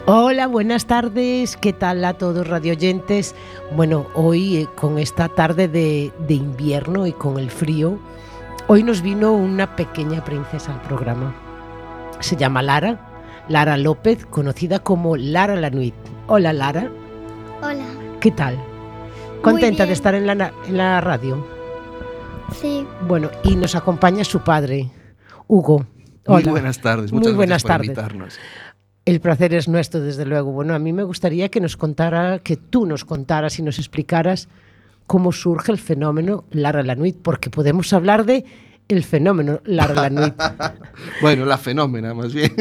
Hola, buenas tardes. ¿Qué tal a todos radioyentes? Bueno, hoy con esta tarde de invierno y con el frío, hoy nos vino una pequeña princesa al programa. Se llama Lara López, conocida como Lara la Nuit. Hola, Lara. Hola. ¿Qué tal? ¿Contenta de estar en la radio? Sí. Bueno, y nos acompaña su padre, Hugo. Hola. Muy buenas tardes, muchas gracias por invitarnos. El placer es nuestro, desde luego. Bueno, a mí me gustaría que tú nos contaras y nos explicaras cómo surge el fenómeno Lara la Nuit, porque podemos hablar de el fenómeno Lara la Nuit. Bueno, la fenómena, más bien.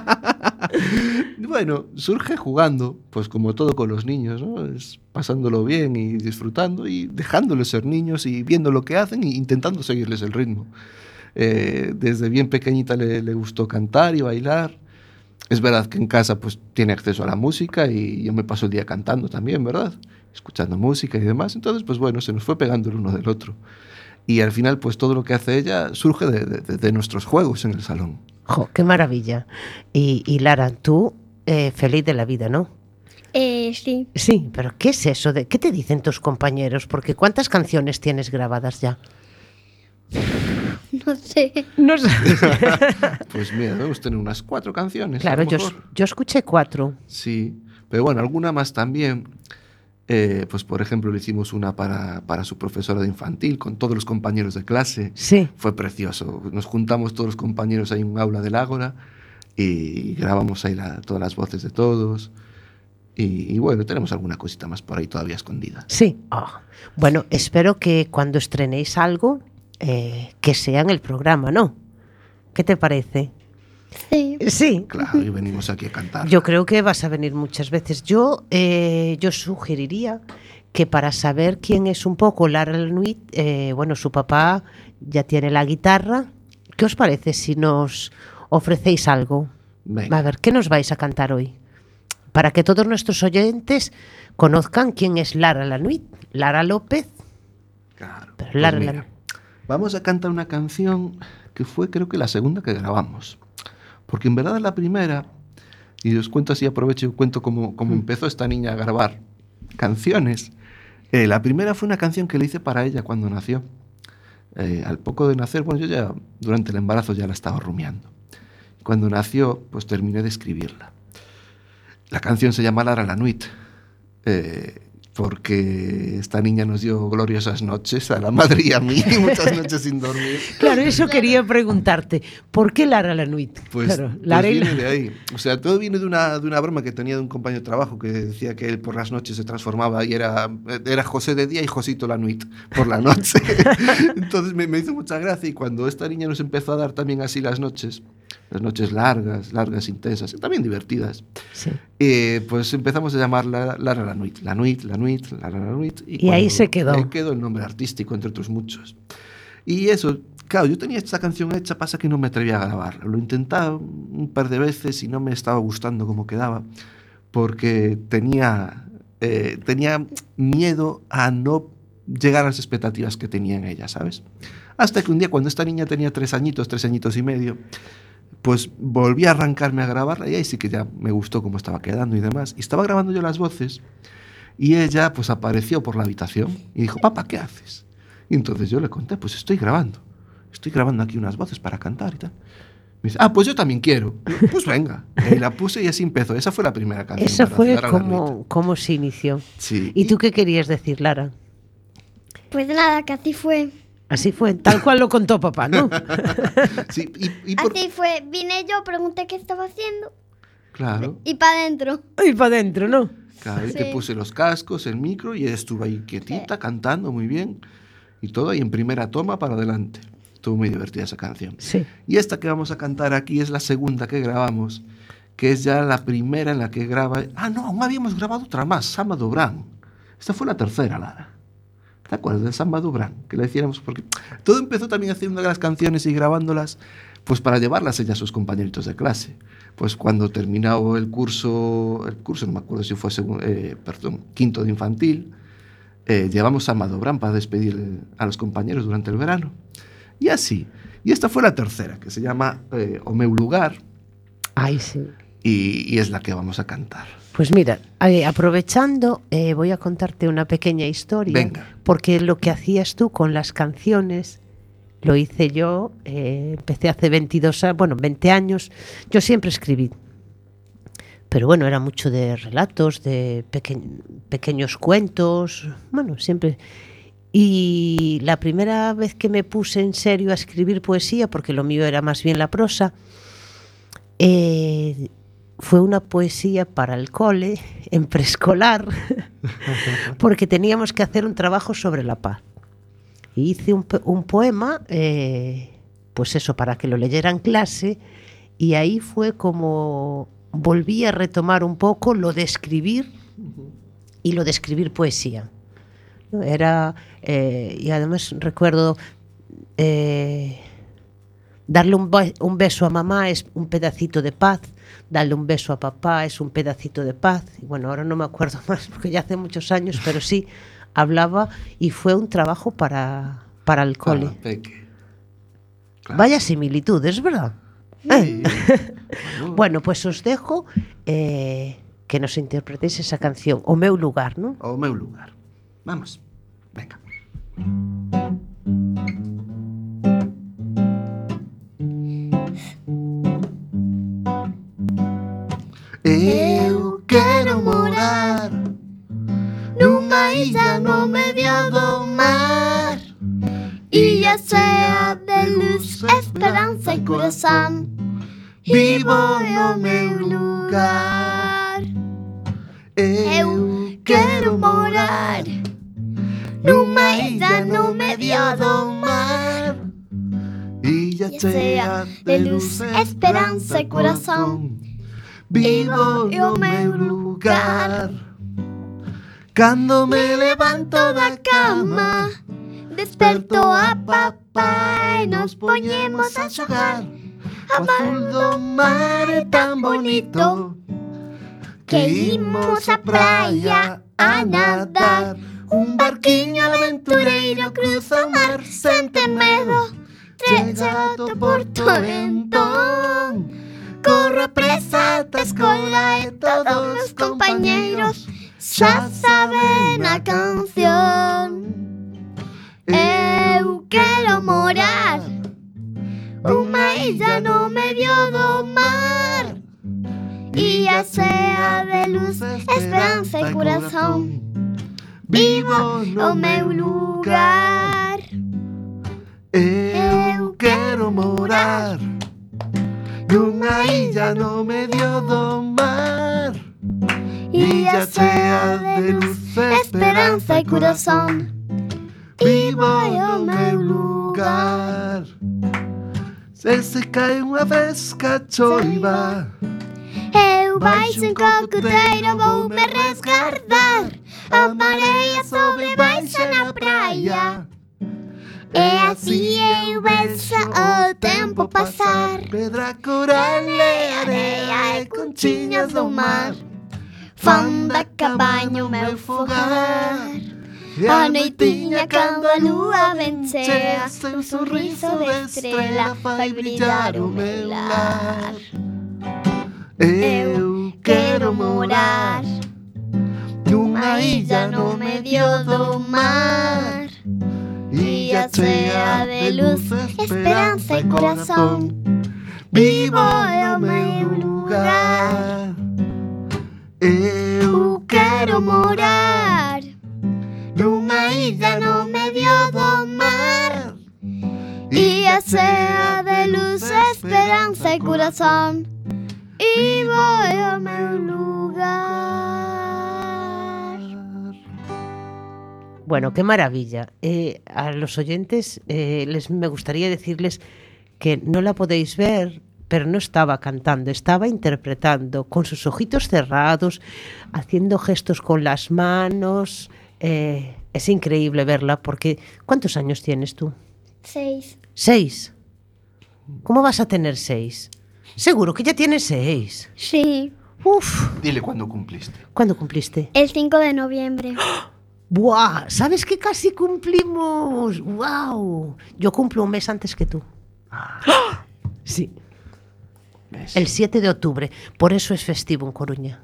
Bueno, surge jugando, pues como todo con los niños, ¿no? Es pasándolo bien y disfrutando y dejándoles ser niños y viendo lo que hacen e intentando seguirles el ritmo. Desde bien pequeñita le gustó cantar y bailar. Es verdad que en casa pues tiene acceso a la música y yo me paso el día cantando también, ¿verdad? Escuchando música y demás. Entonces, pues bueno, se nos fue pegando el uno del otro. Y al final, pues todo lo que hace ella surge de nuestros juegos en el salón. ¡Jo, qué maravilla! Y Lara, tú feliz de la vida, ¿no? Sí. Sí, pero ¿qué es eso? ¿Qué te dicen tus compañeros? Porque ¿cuántas canciones tienes grabadas ya? No sé. No sé. Pues mira, debemos tener unas 4 canciones. Claro, yo escuché 4. Sí, pero bueno, alguna más también. Pues por ejemplo, le hicimos una para su profesora de infantil con todos los compañeros de clase. Sí. Fue precioso. Nos juntamos todos los compañeros ahí en un aula del Ágora y grabamos ahí todas las voces de todos. Y bueno, tenemos alguna cosita más por ahí todavía escondida. Sí. Oh. Bueno, espero que cuando estrenéis algo, que sea en el programa, ¿no? ¿Qué te parece? Sí. Sí. Claro, y venimos aquí a cantar. Yo creo que vas a venir muchas veces. Yo sugeriría que para saber quién es un poco Lara la Nuit, bueno, su papá ya tiene la guitarra. ¿Qué os parece si nos ofrecéis algo? Venga. A ver, ¿qué nos vais a cantar hoy? Para que todos nuestros oyentes conozcan quién es Lara la Nuit. Lara López. Claro. Pero Pues Lara mira, la... vamos a cantar una canción que fue creo que la segunda que grabamos. Porque en verdad la primera, y os cuento así, aprovecho y cuento cómo empezó esta niña a grabar canciones. La primera fue una canción que le hice para ella cuando nació. Al poco de nacer, bueno, yo ya durante el embarazo ya la estaba rumiando. Cuando nació, pues terminé de escribirla. La canción se llama Lara la Nuit, porque esta niña nos dio gloriosas noches a la madre y a mí, muchas noches sin dormir. Claro, eso quería preguntarte. ¿Por qué Lara la Nuit? Pues, claro, pues viene de ahí. O sea, todo viene de una broma que tenía de un compañero de trabajo que decía que él por las noches se transformaba y era José de día y Josito la Nuit por la noche. Entonces me hizo mucha gracia y cuando esta niña nos empezó a dar también así las noches largas, intensas, y también divertidas, sí. Pues empezamos a llamarla Lara la Nuit, Lara la Nuit. Y ahí se quedó. Ahí quedó el nombre artístico, entre otros muchos. Y eso, claro, yo tenía esta canción hecha, pasa que no me atrevía a grabarla. Lo intentaba un par de veces y no me estaba gustando cómo quedaba, porque tenía miedo a no llegar a las expectativas que tenía en ella, ¿sabes? Hasta que un día, cuando esta niña tenía 3 añitos y medio, pues volví a arrancarme a grabarla y ahí sí que ya me gustó cómo estaba quedando y demás. Y estaba grabando yo las voces y ella pues apareció por la habitación y dijo, papá, ¿qué haces? Y entonces yo le conté, pues estoy grabando aquí unas voces para cantar y tal. Me dice, pues yo también quiero. Y yo, pues venga. Y la puse y así empezó. Esa fue la primera canción. Esa fue como se inició. Sí. ¿Y tú qué querías decir, Lara? Pues nada, que así fue. Así fue, tal cual lo contó papá, ¿no? Sí, Así fue, vine yo, pregunté qué estaba haciendo. Claro. Y para adentro. Y para adentro, ¿no? Claro, y Sí. te puse los cascos, el micro y estuve ahí quietita, cantando muy bien y todo ahí en primera toma para adelante. Estuvo muy divertida esa canción. Sí. Y esta que vamos a cantar aquí es la segunda que grabamos, que es ya la primera en la que graba... no, aún habíamos grabado otra más, Samba Dobrán. Esta fue la tercera, Lara. ¿Te acuerdas de Samba Dobrán? Que la hiciéramos porque todo empezó también haciendo las canciones y grabándolas pues para llevarlas ella a sus compañeritos de clase. Pues cuando terminó el curso no me acuerdo si fue quinto de infantil, llevamos Samba Dobrán para despedir a los compañeros durante el verano. Y así. Y esta fue la tercera, que se llama O meu lugar. Ay, sí. y es la que vamos a cantar. Pues mira, aprovechando, voy a contarte una pequeña historia. Venga. Porque lo que hacías tú con las canciones, lo hice yo, empecé hace 20 años. Yo siempre escribí, pero bueno, era mucho de relatos, de pequeños cuentos, bueno, siempre. Y la primera vez que me puse en serio a escribir poesía, porque lo mío era más bien la prosa, fue una poesía para el cole, en preescolar, porque teníamos que hacer un trabajo sobre la paz. Y hice un poema, pues eso, para que lo leyera en clase, y ahí fue como volví a retomar un poco lo de escribir y lo de escribir poesía, ¿no? Era, y además recuerdo darle un beso a mamá es un pedacito de paz, darle un beso a papá es un pedacito de paz. Y bueno, ahora no me acuerdo más porque ya hace muchos años, pero sí hablaba y fue un trabajo para el cole. Claro. Vaya similitudes, ¿verdad? Sí. Bueno, pues os dejo que nos interpretéis esa canción, O meu lugar, ¿no? O meu lugar. Vamos, venga. Eu quero morar nunha illa no medio do mar, Illa chea de luz, esperanza e corazón. vivo no meu lugar. Eu quero morar nunha illa no medio do mar, illa chea de luz, esperanza e corazón. Vivo no meu lugar. Cando me levanto da cama, desperto a papá e nos poñemos a xogar. O azul do mar é tan bonito que imos á praia a nadar. Un barquiño aventureiro cruza o mar sen ter medo, chega do porto entón. Corro apresa ata a escola e todos os compañeiros xa saben a canción. Eu quero morar nunha illa no medio do mar, illa chea de luz, esperanza e corazón. Vivo no meu lugar. Eu quero morar nunha illa no medio do mar, illa chea de luz, esperanza e corazón. Vivo no meu lugar. Se cae unha fresca choiva, Eu baixo en cocoteiro, voume resguardar. A marea sobre baixa na praia, e así eu vexo o tempo pasar. pedra, coral e areia e conchiñas do mar Fan da cabaña o meu fogar. A noitiña cando a lúa ben chea, un sorriso de estrela fai brillar o meu lar. Eu Quero morar nunha illa no medio do mar, illa chea de luz, esperanza e corazón. Vivo no meu lugar. Eu Quero morar nunha illa no medio do mar, illa chea de luz, esperanza e corazón. Vivo o meu lugar. Bueno, qué maravilla. A los oyentes me gustaría decirles que no la podéis ver, pero no estaba cantando, estaba interpretando con sus ojitos cerrados, haciendo gestos con las manos. Es increíble verla porque... ¿Cuántos años tienes tú? 6. 6. ¿Cómo vas a tener 6? Seguro que ya tienes 6. Sí. Uf. Dile cuándo cumpliste. ¿Cuándo cumpliste? El 5 de noviembre. ¡Buah! ¿Sabes que casi cumplimos? ¡Wow! Yo cumplo un mes antes que tú. ¡Ah! Sí. ¿Ves? El 7 de octubre. Por eso es festivo en Coruña.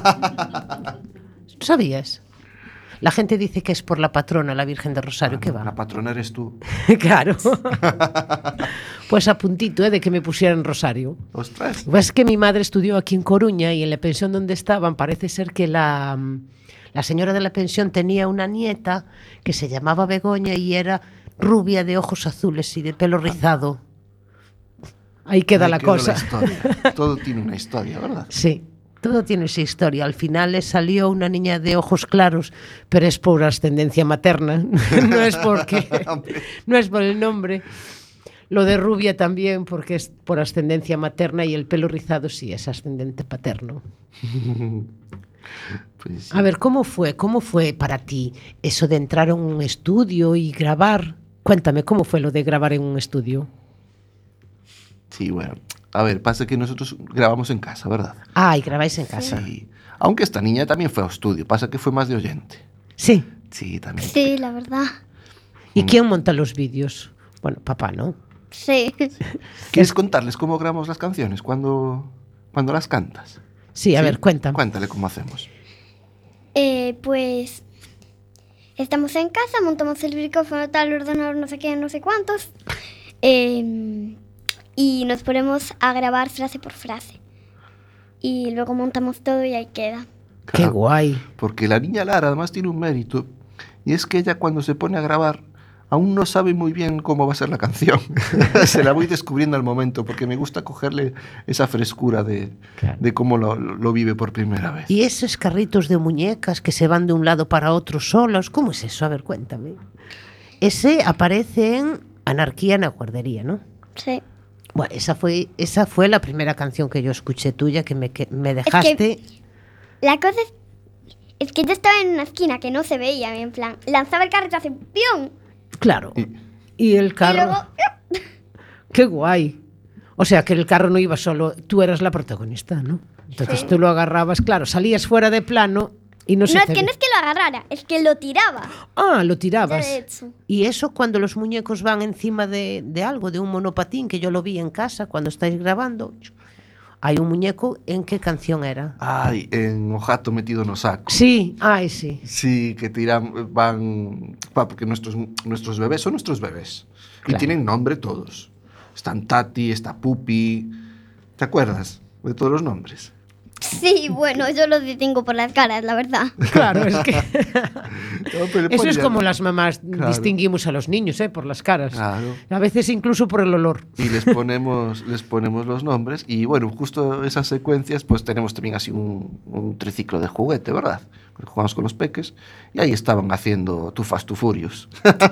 ¿Sabías? La gente dice que es por la patrona, la Virgen de Rosario. ¿Qué va? La patrona eres tú. Claro. Pues a puntito de que me pusieran Rosario. Ostras. Pues es que mi madre estudió aquí en Coruña y en la pensión donde estaban parece ser que la señora de la pensión tenía una nieta que se llamaba Begoña y era rubia de ojos azules y de pelo rizado. Ahí queda la cosa. La historia. Todo tiene una historia, ¿verdad? Sí, todo tiene esa historia. Al final le salió una niña de ojos claros, pero es por ascendencia materna. No es porque, no es por el nombre. Lo de rubia también, porque es por ascendencia materna, y el pelo rizado sí es ascendente paterno. Pues sí. A ver, ¿cómo fue para ti eso de entrar en un estudio y grabar? Cuéntame, ¿cómo fue lo de grabar en un estudio? Sí, bueno. A ver, pasa que nosotros grabamos en casa, ¿verdad? Ah, y grabáis en casa. Sí. Aunque esta niña también fue a estudio, pasa que fue más de oyente. Sí. Sí, también. Sí, la verdad. ¿Y quién monta los vídeos? Bueno, papá, ¿no? Sí. ¿Quieres contarles cómo grabamos las canciones cuando las cantas? Sí, a ver, cuéntame. Cuéntale cómo hacemos. Pues estamos en casa, montamos el micrófono, tal, el ordenador, no sé qué, no sé cuántos. Y nos ponemos a grabar frase por frase. Y luego montamos todo y ahí queda. Qué Claro, guay. porque la niña Lara además tiene un mérito, y es que ella cuando se pone a grabar aún no sabe muy bien cómo va a ser la canción. Se la voy descubriendo al momento, porque me gusta cogerle esa frescura de cómo lo vive por primera vez. ¿Y esos carritos de muñecas que se van de un lado para otro solos? ¿Cómo es eso? A ver, cuéntame. Ese aparece en Anarquía en la guardería, ¿no? Sí. Bueno, esa fue la primera canción que yo escuché tuya, que me dejaste... La cosa es que yo estaba en una esquina que no se veía, en plan, lanzaba el carrito hacia ¡pium! Claro. Y el carro... Y luego... ¡Qué guay! O sea, que el carro no iba solo, tú eras la protagonista, ¿no? Entonces Sí. tú lo agarrabas, claro, salías fuera de plano y no se No, es te que ve. no es que lo agarrara, es que lo tiraba. Ah, lo tirabas. De hecho. Y eso cuando los muñecos van encima de algo, de un monopatín, que yo lo vi en casa cuando estáis grabando, hay un muñeco, ¿en qué canción era? Ay, en Ojato metido no saco. Sí, ay, sí. Sí, que porque nuestros bebés son nuestros bebés. Claro. Y tienen nombre todos. Están Tati, está Pupi. ¿Te acuerdas de todos los nombres? Sí, bueno, yo lo distingo por las caras, la verdad. Claro, es que No, pero le eso es ponía- como las mamás Claro. distinguimos a los niños, por las caras. Claro. A veces incluso por el olor. Y les ponemos los nombres. Y bueno, justo esas secuencias, pues tenemos también así un triciclo de juguete, ¿verdad? Porque jugamos con los peques. Y ahí estaban haciendo Too Fast, Too Furious.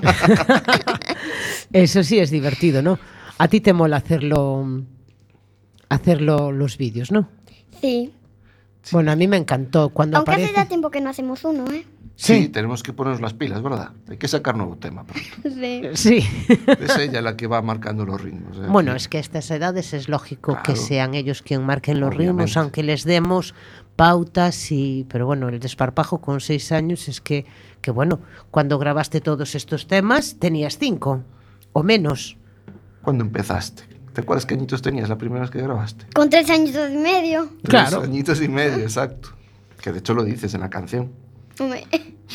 Eso sí es divertido, ¿no? A ti te mola hacerlo los vídeos, ¿no? Sí. Bueno, a mí me encantó cuando Aunque hace aparece. ya tiempo que no hacemos uno, ¿eh? Sí, Sí. tenemos que ponernos las pilas, ¿verdad? Hay que sacar nuevo tema pronto. Sí. Sí. Es ella la que va marcando los ritmos. ¿eh? Bueno, es que a estas edades es lógico que Claro. sean ellos quien marquen los ritmos, Obviamente. aunque les demos pautas pero bueno, el desparpajo con 6 años es que bueno, cuando grabaste todos estos temas tenías 5 o menos. ¿Cuándo empezaste? ¿Te acuerdas qué añitos tenías la primera vez que grabaste? Con 3 años y medio. Claro. 3 añitos y medio, exacto. Que de hecho lo dices en la canción. Hombre.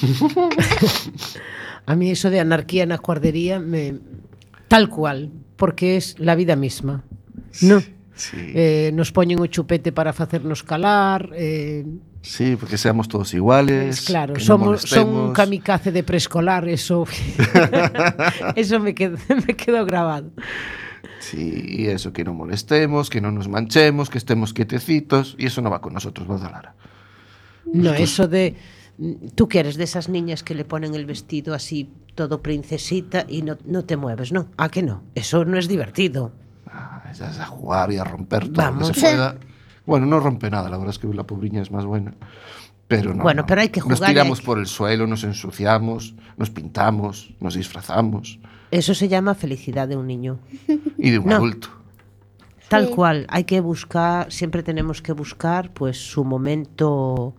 A mí eso de anarquía en la guardería tal cual, porque es la vida misma. ¿No? Sí. Nos poñen o chupete para facernos calar, Sí, porque seamos todos iguales. claro, que no son un molestemos. kamikaze de preescolar, eso eso me quedó grabado. Sí, y eso, que no molestemos, que no nos manchemos, que estemos quietecitos. Y eso no va con nosotros, ¿verdad, Lara? No, eso de tú que eres de esas niñas que le ponen el vestido así todo princesita y no te mueves, ¿no? ¿A que no? Eso no es divertido. Es a jugar y a romper todo Vamos. lo que se pueda. Bueno, no rompe nada, la verdad es que la pobriña es más buena. Pero no. Bueno, no. pero hay que jugar Nos y tiramos hay que- por el suelo, nos ensuciamos, nos pintamos, nos disfrazamos. Eso se llama felicidad de un niño. Y de un No. adulto. Tal Sí. cual, hay que buscar, siempre tenemos que buscar pues su momento,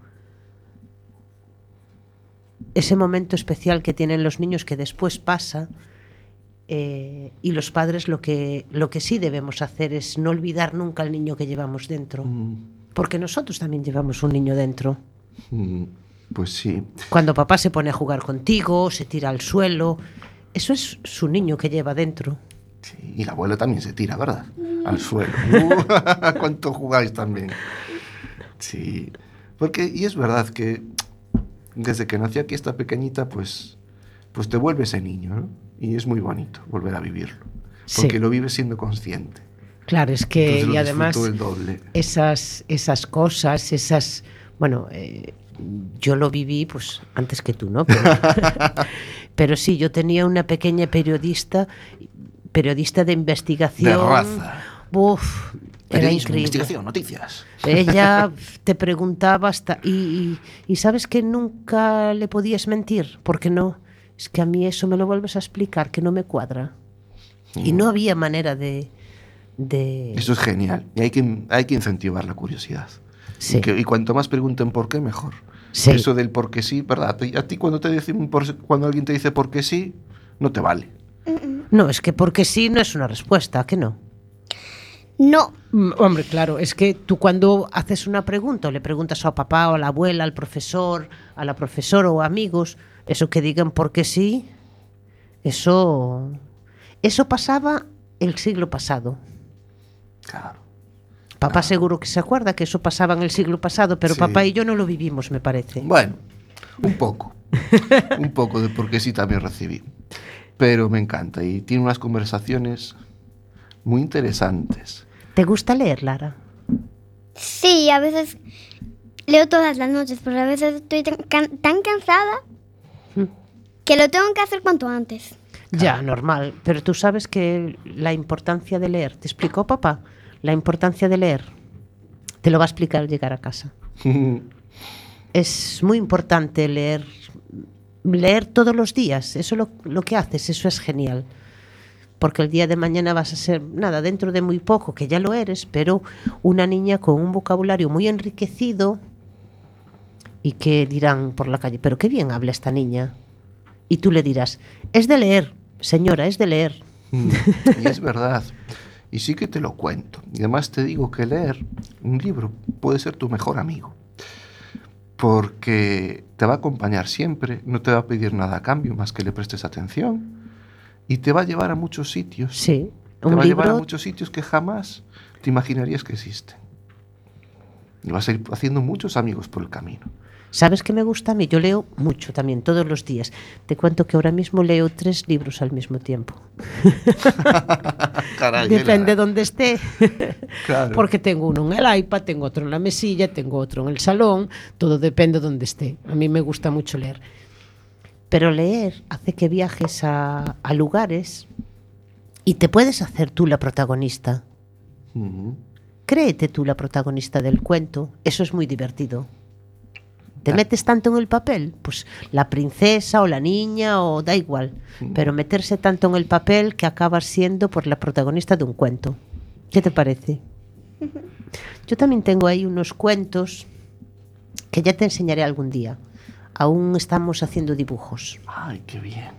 ese momento especial que tienen los niños que después pasa y los padres lo que sí debemos hacer es no olvidar nunca al niño que llevamos dentro. Porque nosotros también llevamos un niño dentro. Pues sí. Cuando papá se pone a jugar contigo, se tira al suelo, eso es su niño que lleva dentro. Sí, y la abuela también se tira, ¿verdad? Al suelo. ¿Cuánto jugáis también? Sí. Y es verdad que desde que nació aquí esta pequeñita, pues te vuelve ese niño, ¿no? Y es muy bonito volver a vivirlo. Porque Sí. lo vives siendo consciente. Claro, es que Entonces y además el doble. esas cosas, bueno, yo lo viví pues antes que tú, ¿no? Pero sí, yo tenía una pequeña periodista de investigación. De raza. Uf, era Periodismo, increíble. investigación, noticias. Ella te preguntaba hasta y sabes que nunca le podías mentir, porque no, es que a mí eso me lo vuelves a explicar, que no me cuadra. Y no había manera de... Eso es genial. Y hay que incentivar la curiosidad. Sí. Y cuanto más pregunten por qué, mejor. Sí. Eso del por qué sí, ¿verdad? A ti cuando alguien te dice por qué sí, no te vale. No, es que porque sí no es una respuesta, ¿a que no? No. Hombre, claro, es que tú cuando haces una pregunta o le preguntas a papá o a la abuela, al profesor, a la profesora o amigos, eso que digan porque sí, eso pasaba el siglo pasado. Claro. Papá seguro que se acuerda que eso pasaba en el siglo pasado, pero Sí. papá y yo no lo vivimos, me parece. Bueno, un poco. Un poco de por qué sí también recibí. Pero me encanta y tiene unas conversaciones muy interesantes. ¿Te gusta leer, Lara? Sí, a veces leo todas las noches, pero a veces estoy tan cansada que lo tengo que hacer cuanto antes. Ya, normal. Pero tú sabes que la importancia de leer, ¿te explicó papá? La importancia de leer. Te lo va a explicar al llegar a casa. Es muy importante leer todos los días. Eso lo que haces, eso es genial. Porque el día de mañana vas a ser, dentro de muy poco, que ya lo eres, pero una niña con un vocabulario muy enriquecido y que dirán por la calle, pero qué bien habla esta niña. Y tú le dirás, es de leer, señora, es de leer. Y es verdad. Y sí que te lo cuento. Y además te digo que leer un libro puede ser tu mejor amigo. Porque te va a acompañar siempre, no te va a pedir nada a cambio más que le prestes atención. Y te va a llevar a muchos sitios. Sí, Te va a llevar a muchos sitios que jamás te imaginarías que existen. Y vas a ir haciendo muchos amigos por el camino. ¿Sabes qué me gusta a mí? Yo leo mucho también, todos los días. Te cuento que ahora mismo leo 3 libros al mismo tiempo. Caray, Depende de dónde esté. Claro. Porque tengo uno en el iPad, tengo otro en la mesilla, tengo otro en el salón. Todo depende de dónde esté. A mí me gusta mucho leer. Pero leer hace que viajes a lugares y te puedes hacer tú la protagonista. Créete tú la protagonista del cuento. Eso es muy divertido. ¿Te metes tanto en el papel? Pues la princesa o la niña o da igual. Pero meterse tanto en el papel que acabas siendo por la protagonista de un cuento. ¿Qué te parece? Yo también tengo ahí unos cuentos que ya te enseñaré algún día. Aún estamos haciendo dibujos. Ay, qué bien.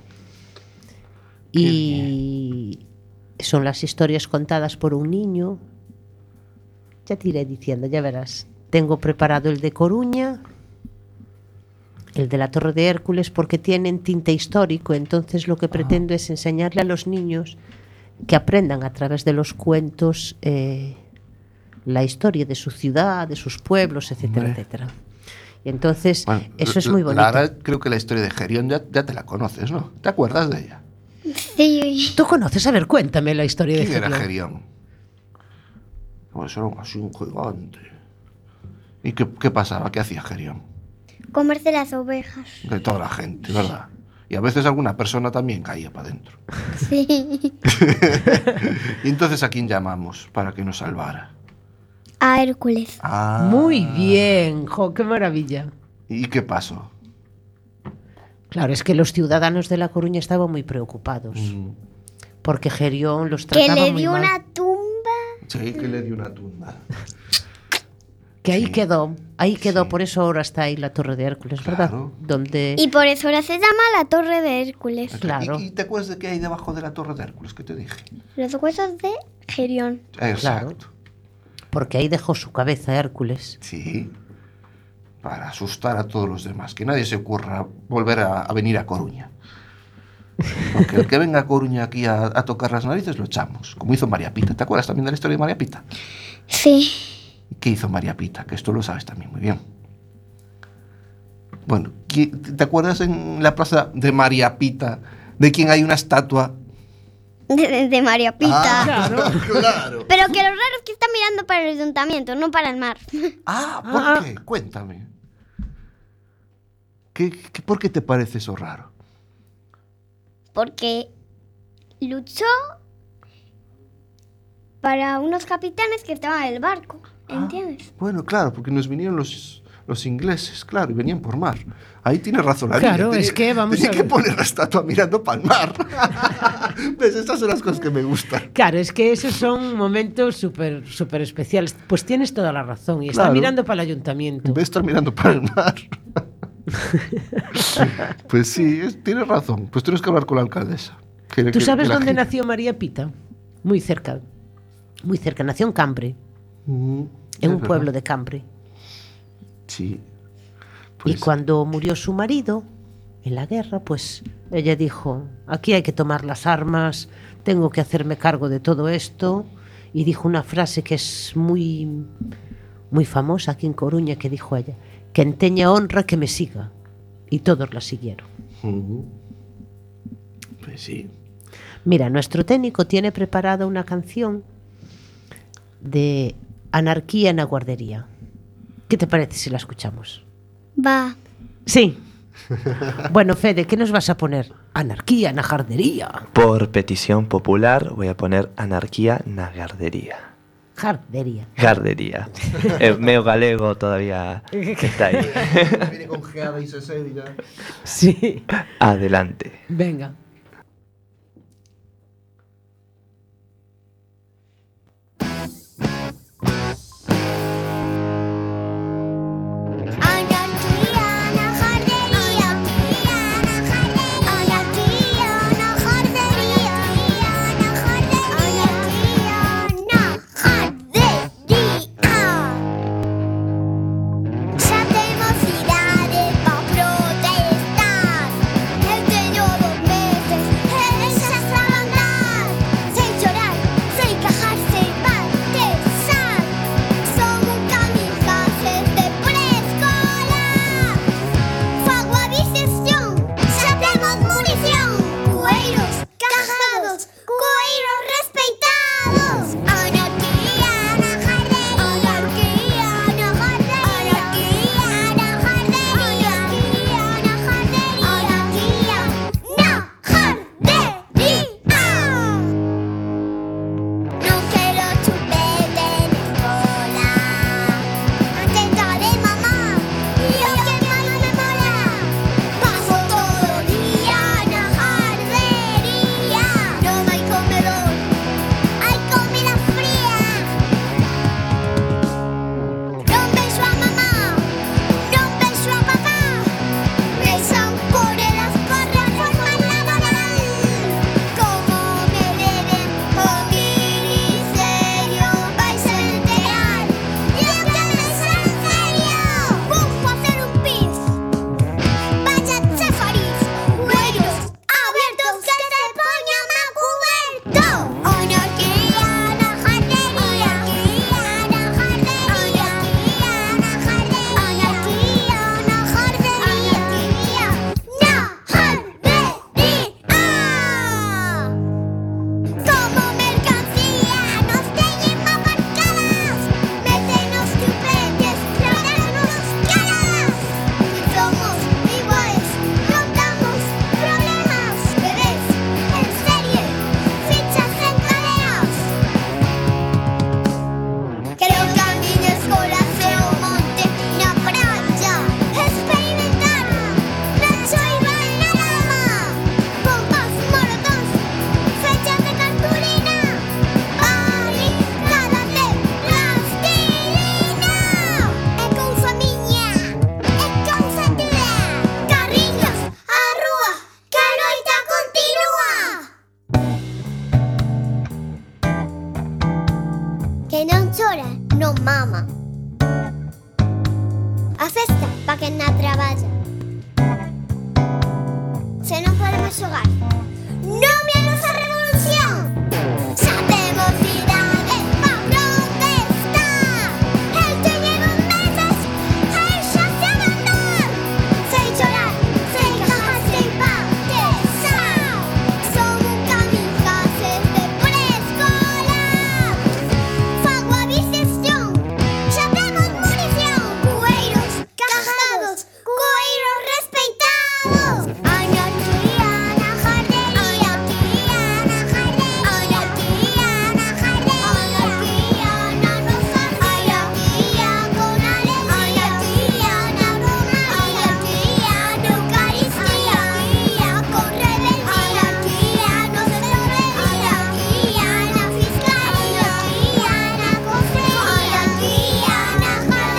Y son las historias contadas por un niño. Ya te iré diciendo, ya verás. Tengo preparado el de Coruña, el de la Torre de Hércules, porque tienen tinte histórico. Entonces lo que pretendo es enseñarle a los niños que aprendan a través de los cuentos la historia de su ciudad, de sus pueblos, etcétera, etcétera. Y entonces eso es muy bonito. Lara, creo que la historia de Gerión ya te la conoces, ¿no? ¿Te acuerdas de ella? Sí. ¿Tú conoces? A ver, cuéntame la historia de ¿Quién era Gerión. Gerión? Pues era así un gigante. ¿Y qué pasaba? ¿Qué hacía Gerión? Comerse las ovejas. De toda la gente, ¿verdad? Y a veces alguna persona también caía para adentro. Sí. Y entonces, ¿a quién llamamos para que nos salvara? A Hércules. Ah, Muy bien, jo, qué maravilla. ¿y qué pasó? Claro, es que los ciudadanos de La Coruña estaban muy preocupados. Porque Gerión los Que trataba le muy dio mal. una tumba. Sí, que le dio una tumba. Que ahí Sí. quedó, Sí. por eso ahora está ahí la Torre de Hércules, ¿verdad? Claro. Donde... Y por eso ahora se llama la Torre de Hércules. Claro. ¿Y te acuerdas de qué hay debajo de la Torre de Hércules que te dije? Los huesos de Gerión. Exacto. Porque ahí dejó su cabeza Hércules. Sí. Para asustar a todos los demás. Que nadie se ocurra volver a venir a Coruña. Porque el que venga a Coruña aquí a tocar las narices lo echamos. Como hizo María Pita. ¿Te acuerdas también de la historia de María Pita? Sí. ¿Qué hizo María Pita? Que esto lo sabes también muy bien. Bueno, ¿te acuerdas en la plaza de María Pita de quién hay una estatua? De María Pita. Claro. Pero que lo raro es que está mirando para el ayuntamiento, no para el mar. ¿Por qué? Cuéntame. ¿Por qué te parece eso raro? Porque luchó para unos capitanes que estaban en el barco. ¿Entiendes? Bueno, claro, porque nos vinieron los ingleses, claro, y venían por mar. Ahí tienes razón. Claro, es que vamos tenía a que ver. poner la estatua mirando para el mar. ¿Ves? Estas son las cosas que me gustan. Claro, es que esos son momentos súper súper especiales. Pues tienes toda la razón. Y está Claro. mirando para el ayuntamiento. En vez de estar mirando para el mar. Pues sí, tienes razón. Pues tienes que hablar con la alcaldesa. ¿Tú sabes la dónde gente- nació María Pita? Muy cerca. Muy cerca. Nació en Cambre, Mm, en es un verdad. pueblo de Cambre. Sí. Y cuando murió su marido en la guerra, pues ella dijo, aquí hay que tomar las armas, tengo que hacerme cargo de todo esto. Y dijo una frase que es muy, muy famosa aquí en Coruña, que dijo ella, que enteña honra que me siga. Y todos la siguieron. Pues sí. Mira, nuestro técnico tiene preparada una canción de Anarquía en la guardería. ¿Qué te parece si la escuchamos? Va. Sí. Bueno, Fede, ¿qué nos vas a poner? Anarquía en la jardería. Por petición popular voy a poner Anarquía na gardería. Jardería. Gardería. Meo galego todavía está ahí. Viene congeada y se seria. Sí. Adelante. Venga. Anarquía na jardería. Anarquía na jardería. Anarquía na jardería. Xa temos idade pa protestar. Eu teño 2 meses chorar, non mama. A festa pa quen na traballa. Se non podemos xogar, non me a nosa revolución. Xa temos cidade pa protestar. El que lleva meses, el xa se abandar. Sei chorar, sei cagar, sei patesar. Son un kamikazes de preescolar. Fago a disección, xa temos munición. Cueiros cajados, cueiros respeitados. Anarquía na jardería, anarquía na jardería, anarquía na jardería, anarquía na nosa anarquía con alegría, anarquía na romaría, anarquía na eucaristía, anarquía con rebeldía, anarquía no se sobrevive, anarquía na fiscalía, anarquía na consejería, anarquía na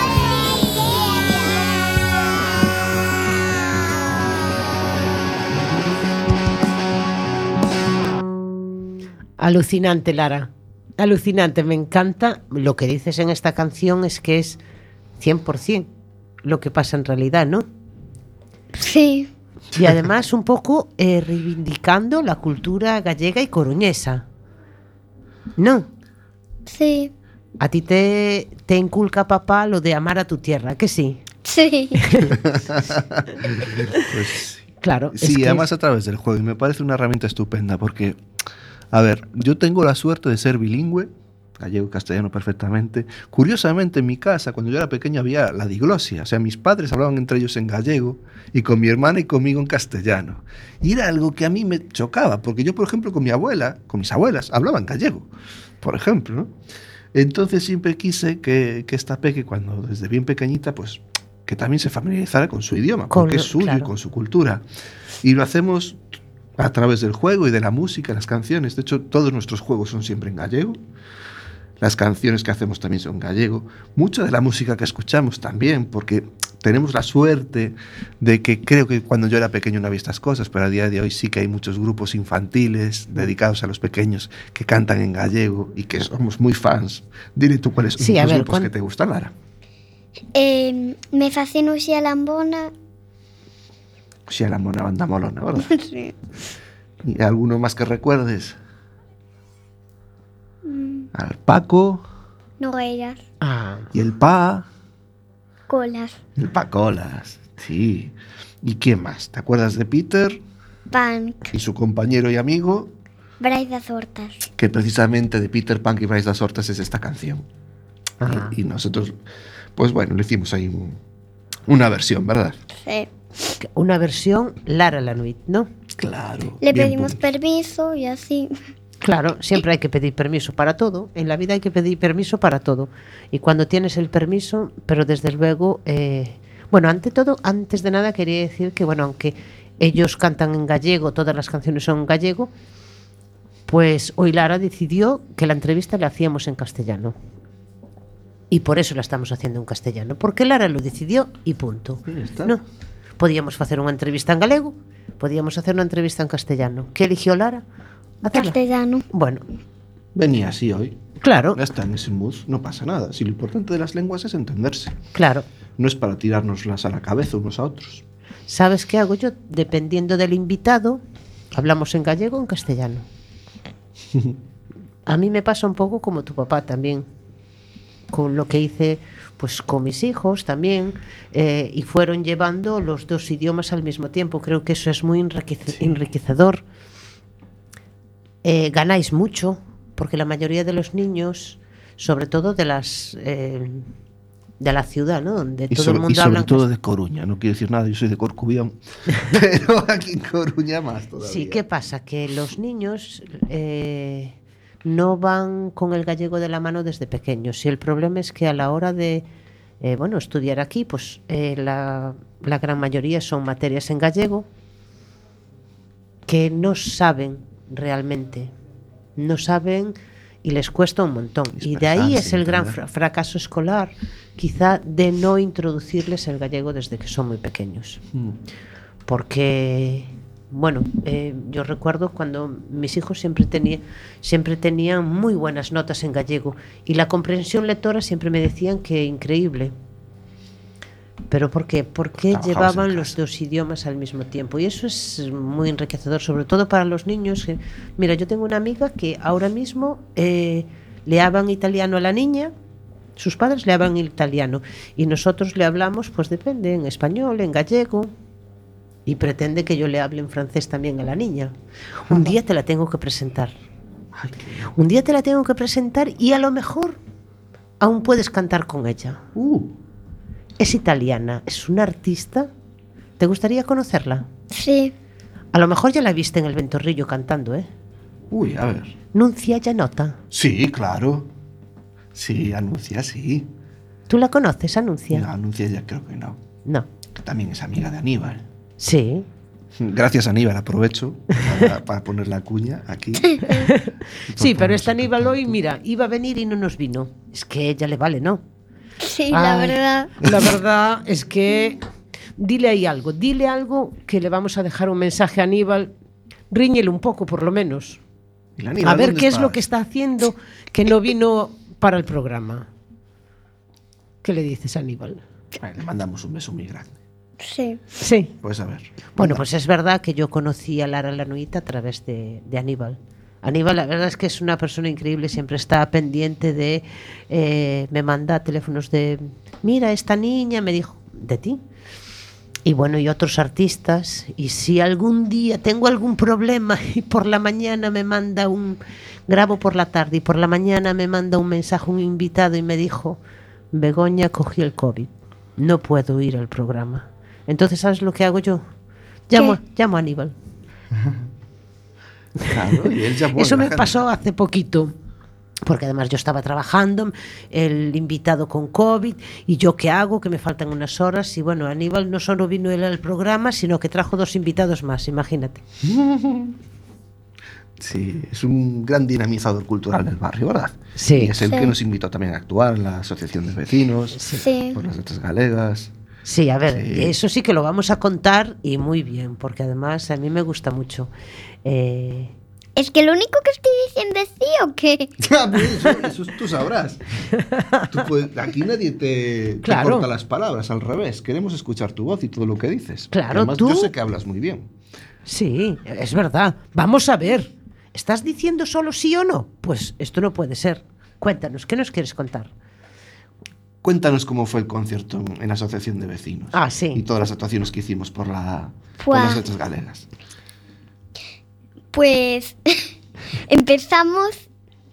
Alucinante, Lara. Alucinante, me encanta. Lo que dices en esta canción es que es 100% lo que pasa en realidad, ¿no? Sí. Y además un poco reivindicando la cultura gallega y coruñesa. ¿No? Sí. A ti te inculca papá lo de amar a tu tierra, ¿que sí? Sí. Pues Claro. sí, es que además a través del juego. Y me parece una herramienta estupenda porque, a ver, yo tengo la suerte de ser bilingüe, gallego y castellano perfectamente. Curiosamente, en mi casa, cuando yo era pequeño, había la diglosia. O sea, mis padres hablaban entre ellos en gallego y con mi hermana y conmigo en castellano. Y era algo que a mí me chocaba, porque yo, por ejemplo, con mi abuela, con mis abuelas, hablaban gallego, por ejemplo, ¿no? Entonces siempre quise que esta peque, cuando desde bien pequeñita, pues que también se familiarizara con su idioma, porque es suyo, claro, y con su cultura. Y lo hacemos a través del juego y de la música, las canciones. De hecho, todos nuestros juegos son siempre en gallego. Las canciones que hacemos también son en gallego. Mucha de la música que escuchamos también, porque tenemos la suerte de que creo que cuando yo era pequeño no había estas cosas, pero a día de hoy sí que hay muchos grupos infantiles dedicados a los pequeños que cantan en gallego y que somos muy fans. Dile tú cuáles son los grupos que te gustan, Lara. Me fascina Uxía Lambona. Uxía Lambona, banda molona, ¿verdad? Sí. ¿Y alguno más que recuerdes? Al Paco. Nogueiras. Y el Pa. Colas. El Pa Colas, sí. ¿Y quién más? ¿Te acuerdas de Peter? Punk. Y su compañero y amigo. Brais das Hortas. Que precisamente de Peter Punk y Brais das Hortas es esta canción. Y nosotros, pues bueno, le hicimos ahí una versión, ¿verdad? Sí. Una versión Lara Lanuit, ¿no? Claro. Le pedimos permiso y así. Claro, siempre hay que pedir permiso para todo. En la vida hay que pedir permiso para todo. Y cuando tienes el permiso, pero desde luego, bueno, ante todo, antes de nada quería decir que, bueno, aunque ellos cantan en gallego, todas las canciones son en gallego, pues hoy Lara decidió que la entrevista la hacíamos en castellano. Y por eso la estamos haciendo en castellano. Porque Lara lo decidió y punto. ¿No? Podíamos hacer una entrevista en galego, podíamos hacer una entrevista en castellano. ¿Qué eligió Lara? ¿Hacerla? Castellano. Bueno. Venía así hoy. Claro. Ya está en ese mood, no pasa nada. Si lo importante de las lenguas es entenderse. Claro. No es para tirárnoslas a la cabeza unos a otros. ¿Sabes qué hago yo? Dependiendo del invitado, hablamos en gallego o en castellano. A mí me pasa un poco como tu papá también. Con lo que hice pues con mis hijos también, y fueron llevando los dos idiomas al mismo tiempo. Creo que eso es muy enriquecedor. Ganáis mucho, porque la mayoría de los niños, sobre todo de las de la ciudad, ¿no? Donde todo el mundo habla. Y sobre todo de Coruña, no quiero decir nada, yo soy de Corcubión, pero aquí en Coruña más todavía. Sí, ¿qué pasa? Que los niños no van con el gallego de la mano desde pequeños, y el problema es que a la hora de bueno, estudiar aquí, pues la gran mayoría son materias en gallego que no saben realmente, no saben y les cuesta un montón. Y de ahí es el gran fracaso escolar, quizá, de no introducirles el gallego desde que son muy pequeños. Porque Bueno, yo recuerdo cuando mis hijos siempre tenían muy buenas notas en gallego y la comprensión lectora siempre me decían que increíble. ¿Pero por qué? Porque llevaban los dos idiomas al mismo tiempo y eso es muy enriquecedor, sobre todo para los niños. Mira, yo tengo una amiga que ahora mismo le hablan italiano a la niña, sus padres le hablan italiano y nosotros le hablamos, pues depende, en español, en gallego, y pretende que yo le hable en francés también a la niña. Un día te la tengo que presentar. Un día te la tengo que presentar y a lo mejor aún puedes cantar con ella. Es italiana, es una artista. ¿Te gustaría conocerla? Sí. A lo mejor ya la viste en el Ventorrillo cantando, ¿eh? Uy, a ver. Nuncia Gianotta. Sí, claro. Sí, Anuncia, sí. ¿Tú la conoces, Anuncia? No, Anuncia ya creo que no. No. Que también es amiga de Aníbal. Sí. Gracias, Aníbal, aprovecho para poner la cuña aquí. Sí, pero esta Aníbal hoy, mira, iba a venir y no nos vino. Es que ella le vale, ¿no? Sí, la verdad. La verdad es que dile algo que le vamos a dejar un mensaje a Aníbal. Ríñele un poco, por lo menos. Aníbal, a ver qué estás? es lo que está haciendo que no vino para el programa. ¿Qué le dices, Aníbal? Le mandamos un beso muy grande. Sí. Sí. Pues a ver. Bueno, pues es verdad que yo conocí a Lara Lanuita a través de Aníbal. Aníbal, la verdad es que es una persona increíble, siempre está pendiente de... me manda teléfonos de... Mira, esta niña me dijo de ti. Y bueno, y otros artistas. Y si algún día tengo algún problema y por la mañana me manda grabo por la tarde y por la mañana me manda un mensaje un invitado y me dijo: Begoña, cogí el COVID, no puedo ir al programa. Entonces, ¿sabes lo que hago yo? Llamo a Aníbal. Claro, y él llamó. Eso me pasó hace poquito, porque además yo estaba trabajando, el invitado con COVID, y yo qué hago, que me faltan unas horas, y bueno, Aníbal no solo vino él al programa, sino que trajo 2 invitados más, imagínate. Sí, es un gran dinamizador cultural del barrio, ¿verdad? Sí. Y es el que nos invitó también a actuar, la Asociación de Vecinos, Sí. por las Letras Galegas. Sí, a ver, Sí. eso sí que lo vamos a contar y muy bien, porque además a mí me gusta mucho. Es que lo único que estoy diciendo es sí o qué. Eso tú sabrás. Aquí nadie te Claro. corta las palabras, al revés. Queremos escuchar tu voz y todo lo que dices. Claro, Además, tú- yo sé que hablas muy bien. Sí, es verdad. Vamos a ver. ¿Estás diciendo solo sí o no? Pues esto no puede ser. Cuéntanos, ¿qué nos quieres contar? Cuéntanos cómo fue el concierto en la Asociación de Vecinos. Ah, sí. Y todas las actuaciones que hicimos por las Letras Galegas. Pues empezamos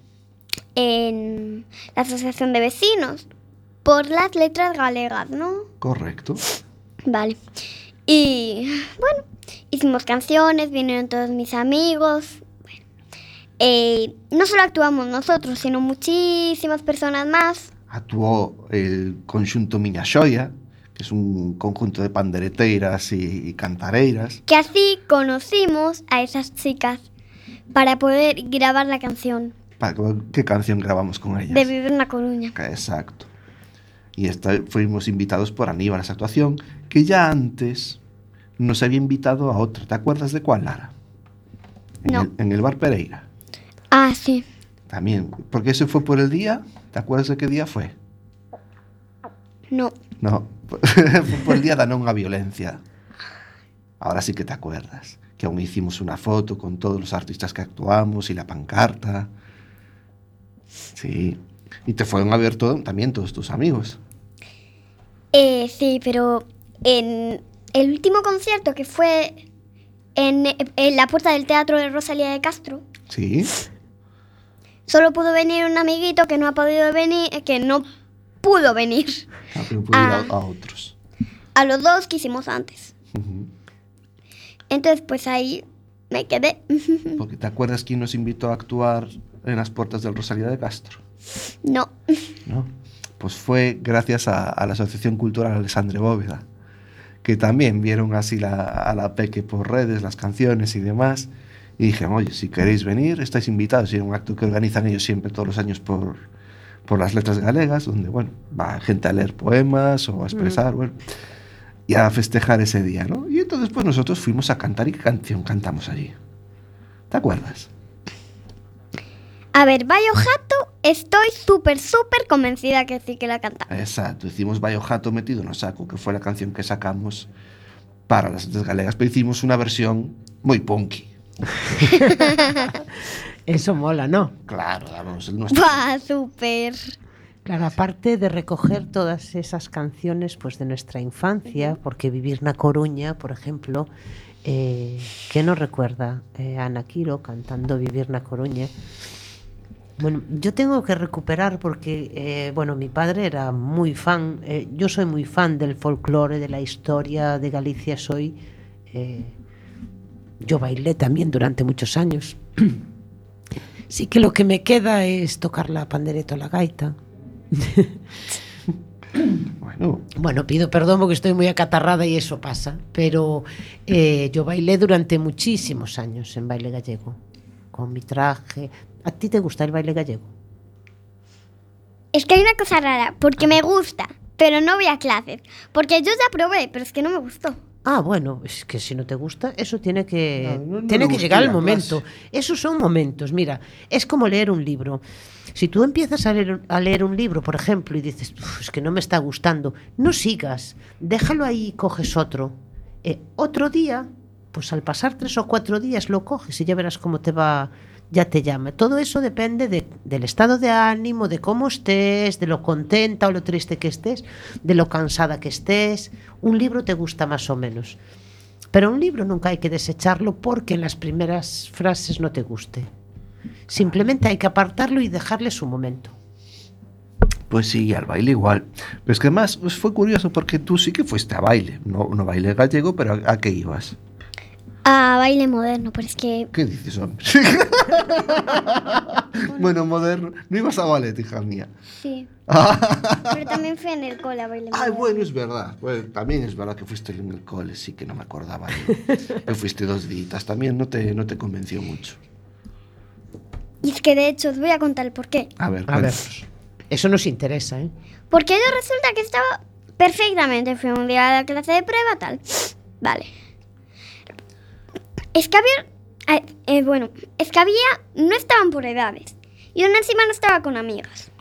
en la Asociación de Vecinos por las Letras Galegas, ¿no? Correcto. Vale. Y bueno, hicimos canciones, vinieron todos mis amigos. Bueno, no solo actuamos nosotros, sino muchísimas personas más. Actuó el conjunto Miña Xoia, que es un conjunto de pandereteiras y cantareiras. Que así conocimos a esas chicas para poder grabar la canción ¿Qué canción grabamos con ellas? de Vivir en La Coruña. Exacto. Y fuimos invitados por Aníbal a esa actuación, que ya antes nos había invitado a otra. ¿Te acuerdas de cuál, Lara? No. En el Bar Pereira. Ah, sí. También, porque ese fue por el día. ¿Te acuerdas de qué día fue? No. No, fue por el día da non a violencia. Ahora sí que te acuerdas, que aún hicimos una foto con todos los artistas que actuamos y la pancarta. Sí, y te fueron a ver también todos tus amigos. Sí, pero en el último concierto que fue en la puerta del Teatro de Rosalía de Castro, Sí, solo pudo venir un amiguito que no ha podido venir, que no pudo venir pero pude ir a otros. a los 2 que hicimos antes. Ujú. Entonces, pues ahí me quedé. Porque ¿te acuerdas quién nos invitó a actuar en las puertas del Rosalía de Castro? No. ¿No? Pues fue gracias a la Asociación Cultural Alexandre Bóveda, que también vieron así a la Peque por redes, las canciones y demás, y dijeron, oye, si queréis venir, estáis invitados. Y es un acto que organizan ellos siempre todos los años por las Letras Galegas, donde, bueno, va gente a leer poemas o a expresar, bueno. y a festejar ese día, ¿no? Y entonces pues nosotros fuimos a cantar. ¿Y qué canción cantamos allí? ¿Te acuerdas? A ver, Baio Jato, estoy súper convencida que sí que la cantamos. Exacto, hicimos Baio Jato metido no saco, que fue la canción que sacamos para las Artes Galegas, pero hicimos una versión muy punky. Eso mola, ¿no? Claro, damos el nuestro. ¡Bah, súper! Claro, aparte de recoger todas esas canciones pues de nuestra infancia, porque vivir na Coruña, por ejemplo, ¿qué nos recuerda Ana Quiro cantando Vivir na Coruña? Bueno, yo tengo que recuperar porque, bueno, mi padre era muy fan, yo soy muy fan del folclore, de la historia de Galicia, yo bailé también durante muchos años. Sí que lo que me queda es tocar la pandereta o la gaita. Bueno, pido perdón porque estoy muy acatarrada y eso pasa, pero yo bailé durante muchísimos años en baile gallego, con mi traje. ¿A ti te gusta el baile gallego? Es que hay una cosa rara, porque me gusta, pero no voy a clases. Porque yo ya probé, pero es que no me gustó. Ah, bueno, es que si no te gusta, eso tiene que No tiene le que llegar el gustaría momento. Esos son momentos, mira, es como leer un libro. Si tú empiezas a leer un libro, por ejemplo, y dices, es que no me está gustando, no sigas, déjalo ahí y coges otro. Otro día, pues al pasar 3 o 4 días lo coges y ya verás cómo te va, ya te llama. Todo eso depende del estado de ánimo, de cómo estés, de lo contenta o lo triste que estés, de lo cansada que estés. Un libro te gusta más o menos. Pero un libro nunca hay que desecharlo porque en las primeras frases no te guste. Simplemente hay que apartarlo y dejarle su momento. Pues sí, al baile igual. Pero es que además pues fue curioso porque tú sí que fuiste a baile. No baile gallego, pero ¿a qué ibas? A baile moderno, pero es que... ¿Qué dices, hombre? Bueno, moderno. No ibas a ballet, hija mía. Sí. Pero también fui en el cole a baile Ay, moderno. bueno, es verdad. Bueno, también es verdad que fuiste en el cole, sí que no me acordaba yo. Que fuiste 2 días. También no te convenció mucho. Y es que de hecho os voy a contar el porqué. A ver, A ver, cuéntanos. eso nos interesa, ¿eh? Porque yo resulta que estaba perfectamente. Fui un día a la clase de prueba, tal. Vale. Es que había... no estaban por edades. Y una encima no estaba con amigas.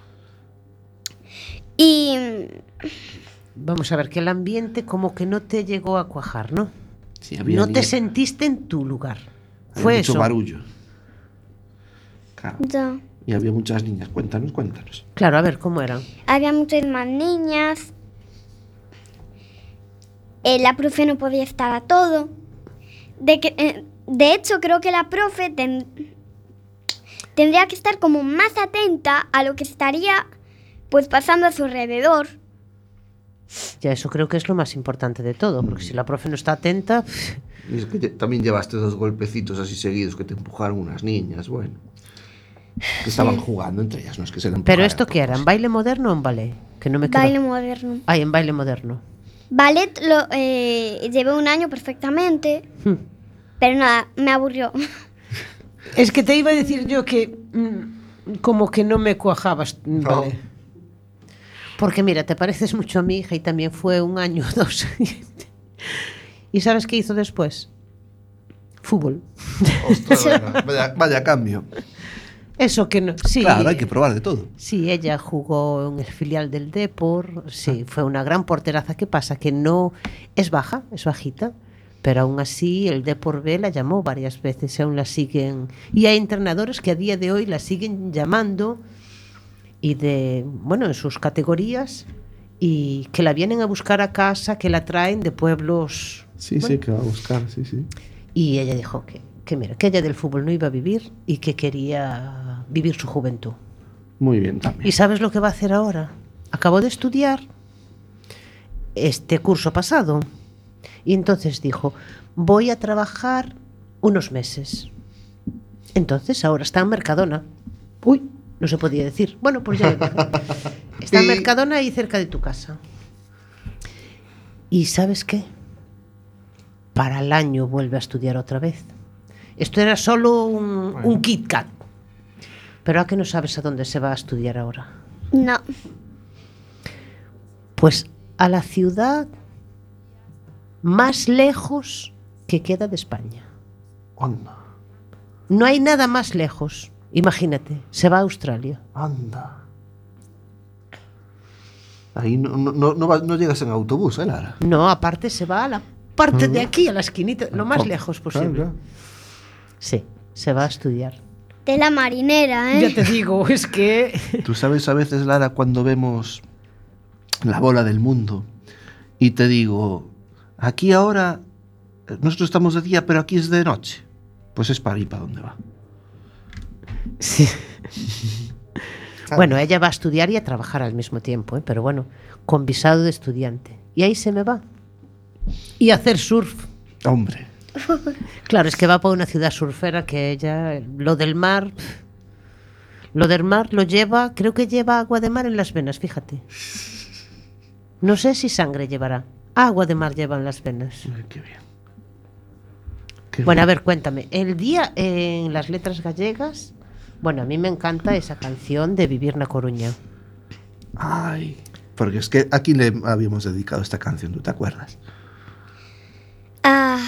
Y... Vamos a ver, que el ambiente como que no te llegó a cuajar, ¿no? Sí, había No te nieve, sentiste en tu lugar. había Fue mucho eso. barullo. Claro. ya. Y había muchas niñas. Cuéntanos. Claro, a ver, ¿cómo eran? Había muchas más niñas. La profe no podía estar a todo. De hecho, creo que la profe tendría que estar como más atenta a lo que estaría pues pasando a su alrededor. Ya, eso creo que es lo más importante de todo, porque si la profe no está atenta... Y es que también llevaste 2 golpecitos así seguidos que te empujaron unas niñas, bueno. Que estaban jugando entre ellas, no es que se le empujaran. ¿Pero esto qué era? ¿En baile moderno o en ballet? Que no me quedó. Baile moderno. Ay, en baile moderno. Ballet lo llevé 1 año perfectamente, pero nada, me aburrió. Es que te iba a decir yo que como que no me cuajabas, No. ¿vale? Porque mira, te pareces mucho a mi hija y también fue 1 año o 2. ¿Y sabes qué hizo después? Fútbol. Ostras, vaya cambio. Eso que no. Sí, Claro, hay que probar de todo. sí, ella jugó en el filial del Depor. Sí, fue una gran porteraza. ¿Qué pasa? Que no es baja, es bajita. Pero aún así el Depor B la llamó varias veces y aún la siguen. Y hay entrenadores que a día de hoy la siguen llamando y en sus categorías y que la vienen a buscar a casa, que la traen de pueblos. Sí, Bueno. que va a buscar, sí. Y ella dijo que mira, que ella del fútbol no iba a vivir y que quería vivir su juventud. Muy bien también. ¿Y sabes lo que va a hacer ahora? Acabó de estudiar este curso pasado y entonces dijo, voy a trabajar unos meses. Entonces ahora está en Mercadona. Uy, no se podía decir. Bueno, pues ya lo digo. Está en Mercadona y cerca de tu casa. ¿Y sabes qué? Para el año vuelve a estudiar otra vez. Esto era solo un Kit Kat. Pero ¿a qué no sabes a dónde se va a estudiar ahora? No. Pues a la ciudad más lejos que queda de España. Anda, No hay nada más lejos. Imagínate, se va a Australia. anda. Ahí no llegas en autobús, Lara. No, aparte se va a la parte de aquí, a la esquinita, lo más lejos posible. Claro. Sí, se va a estudiar. Tela marinera, ¿eh? Ya te digo, es que... Tú sabes a veces, Lara, cuando vemos la bola del mundo y te digo, aquí ahora nosotros estamos de día, pero aquí es de noche. Pues es para ir para dónde va. Sí. Bueno, ella va a estudiar y a trabajar al mismo tiempo, ¿eh? Pero bueno, con visado de estudiante. Y ahí se me va. Y a hacer surf. Hombre, Claro, es que va por una ciudad surfera que ella, lo del mar lo lleva, creo que lleva agua de mar en las venas, fíjate. No sé si sangre llevará. Agua de mar lleva en las venas. qué bien. Qué Bueno, a bien. ver, cuéntame. El día en las letras gallegas, bueno, a mí me encanta esa canción de Vivir na Coruña. Ay, porque es que aquí le habíamos dedicado esta canción, ¿tú te acuerdas? Ah,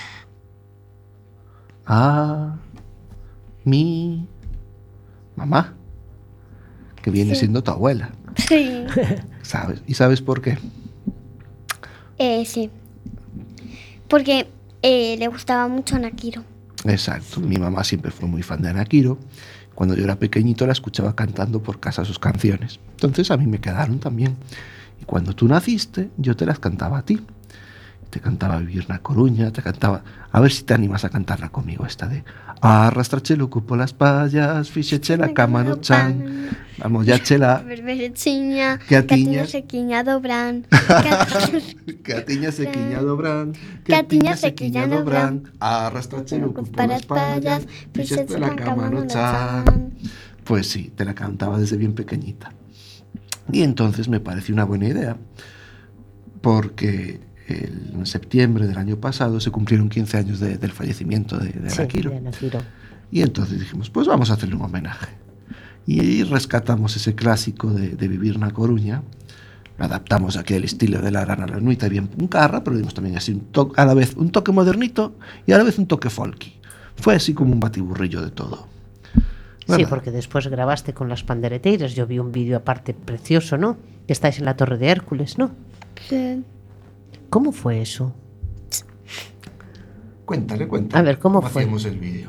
A mi mamá, que viene siendo tu abuela, sí. ¿sabes? ¿Y sabes por qué? Sí. Porque le gustaba mucho Anakiro. Exacto, mi mamá siempre fue muy fan de Anakiro. Cuando yo era pequeñito la escuchaba cantando por casa sus canciones. Entonces a mí me quedaron también. Y cuando tú naciste, yo te las cantaba a ti. Te cantaba Vivir na Coruña, te cantaba... A ver si te animas a cantarla conmigo, esta de... Arrastrache lo cupo las payas, fixeche la cama no chan, vamos ya chela, Berberechiña, Que a tiña- catiña sequiña dobran. que a tiña se quiña dobran, Que a tiña se quiña dobran. Arrastrache lo cupo Para las payas, fixeche la cama no chan. Pues sí, te la cantaba desde bien pequeñita. Y entonces me pareció una buena idea, porque en septiembre del año pasado se cumplieron 15 años del fallecimiento de Sí, Anakiro. de Anakiro. Y entonces dijimos, pues vamos a hacerle un homenaje. Y rescatamos ese clásico de Vivir na Coruña, lo adaptamos aquí al estilo de la Arana la Nuita, bien puncarra, pero dimos también así a la vez un toque modernito y a la vez un toque folky. Fue así como un batiburrillo de todo. Sí, ¿Verdad? porque después grabaste con las pandereteiras. Yo vi un vídeo aparte precioso, ¿no? Que estáis en la Torre de Hércules, ¿no? Sí. ¿Cómo fue eso? Cuéntale. A ver, ¿cómo fue? hacíamos el vídeo?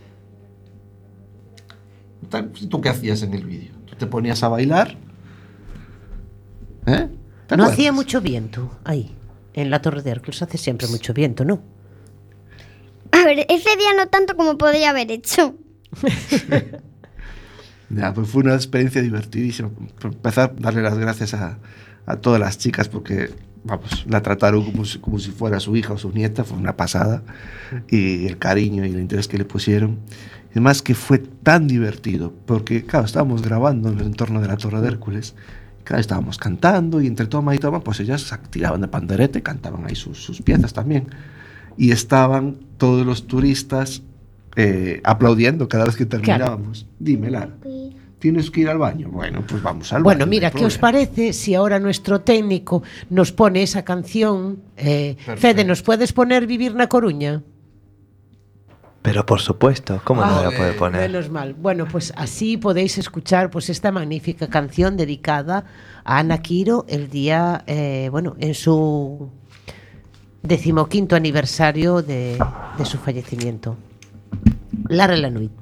¿Tú qué hacías en el vídeo? ¿Tú te ponías a bailar? ¿Eh? ¿Te No acuerdas? hacía mucho viento ahí. En la Torre de Hércules hace siempre mucho viento, ¿no? A ver, ese día no tanto como podría haber hecho. Ya, pues fue una experiencia divertidísima. Por empezar, darle las gracias a todas las chicas porque, vamos, la trataron como si fuera su hija o su nieta, fue una pasada. Y el cariño y el interés que le pusieron. Además que fue tan divertido, porque, claro, estábamos grabando en el entorno de la Torre de Hércules, claro, estábamos cantando y entre toma y toma, pues ellas tiraban de panderete, cantaban ahí sus piezas también. Y estaban todos los turistas aplaudiendo cada vez que terminábamos. Dime, Lara, ¿tienes que ir al baño? Bueno, pues vamos al baño. Bueno, no mira, hay ¿qué os problema. parece si ahora nuestro técnico nos pone esa canción? Fede, ¿nos puedes poner Vivir na Coruña? Pero por supuesto, ¿cómo no la puede poner? Menos mal. Bueno, pues así podéis escuchar pues esta magnífica canción dedicada a Anakiro el día, bueno, en su 15º aniversario de su fallecimiento. Lara la Nuit.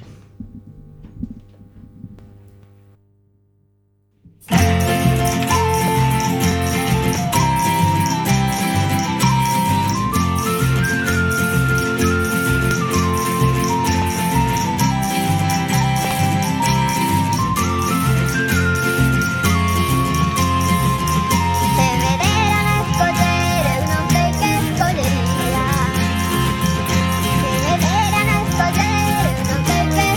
Se vedera nascondere un hombre que escollería. Se vedera nascondere un hombre que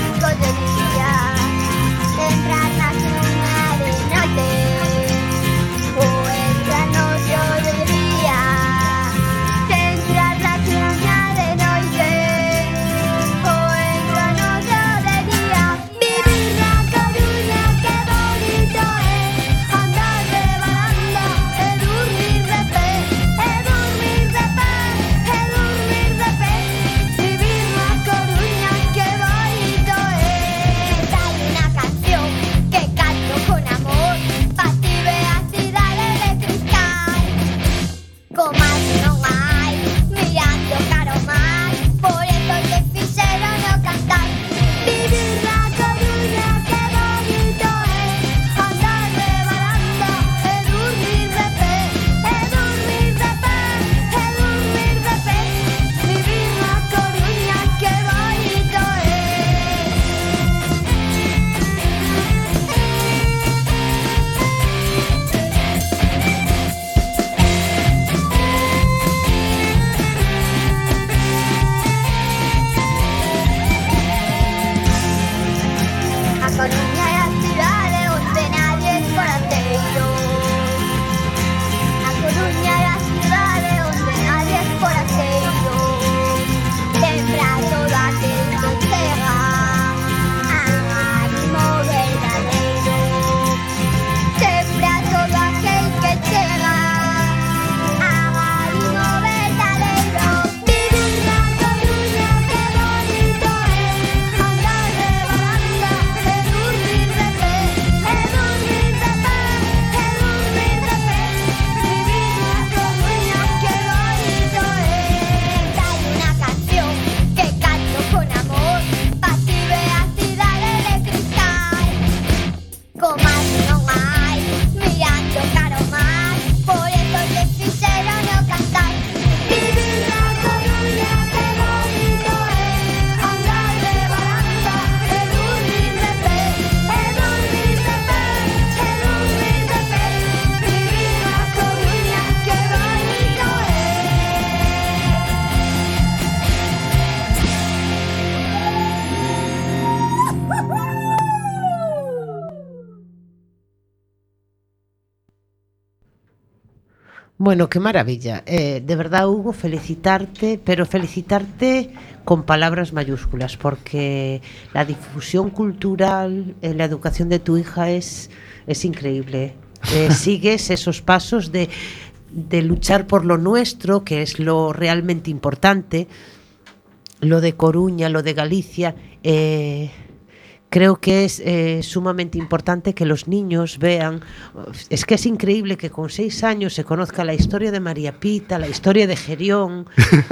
Bueno, qué maravilla. De verdad, Hugo, felicitarte, pero felicitarte con palabras mayúsculas, porque la difusión cultural en la educación de tu hija es increíble. Sigues esos pasos de luchar por lo nuestro, que es lo realmente importante, lo de Coruña, lo de Galicia. Creo que es sumamente importante que los niños vean. Es que es increíble que con 6 años se conozca la historia de María Pita, la historia de Gerión.